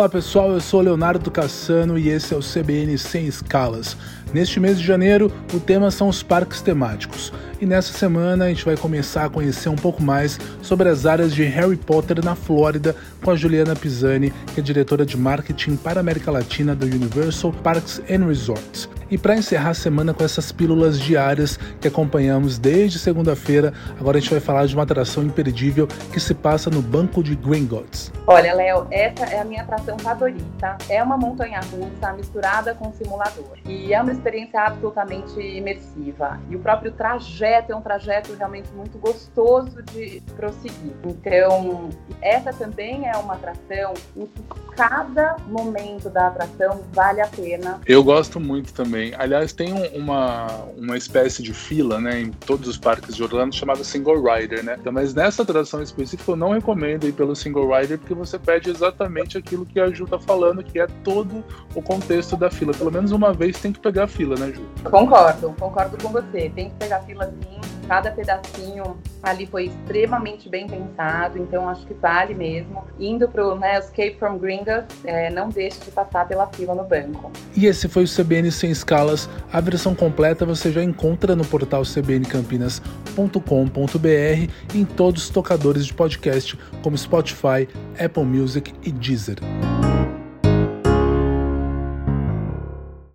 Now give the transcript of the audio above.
Olá pessoal, eu sou Leonardo Cassano e esse é o CBN Sem Escalas. Neste mês de janeiro, o tema são os parques temáticos. E nessa semana a gente vai começar a conhecer um pouco mais sobre as áreas de Harry Potter na Flórida com a Juliana Pisani, que é diretora de marketing para a América Latina do Universal Parks and Resorts. E para encerrar a semana com essas pílulas diárias que acompanhamos desde segunda-feira, agora a gente vai falar de uma atração imperdível que se passa no Banco de Gringotts. Olha, Léo, essa é a minha atração favorita. É uma montanha-russa misturada com simulador. E é uma experiência absolutamente imersiva. E o próprio trajeto é um trajeto realmente muito gostoso de prosseguir. Então, essa também é uma atração em que cada momento da atração vale a pena. Eu gosto muito também. Aliás, tem uma espécie de fila, né, em todos os parques de Orlando chamada Single Rider, né? Então, mas nessa atração específica eu não recomendo ir pelo Single Rider porque você perde exatamente aquilo que a Ju tá falando, que é todo o contexto da fila. Pelo menos uma vez tem que pegar a fila, né, Ju? Concordo com você. Tem que pegar a fila sim. Cada pedacinho ali foi extremamente bem pensado, então acho que vale mesmo. Indo pro Escape from Gringotts, não deixe de passar pela fila no banco. E esse foi o CBN Sem Escalas. A versão completa você já encontra no portal cbncampinas.com.br e em todos os tocadores de podcast como Spotify, Apple Music e Deezer.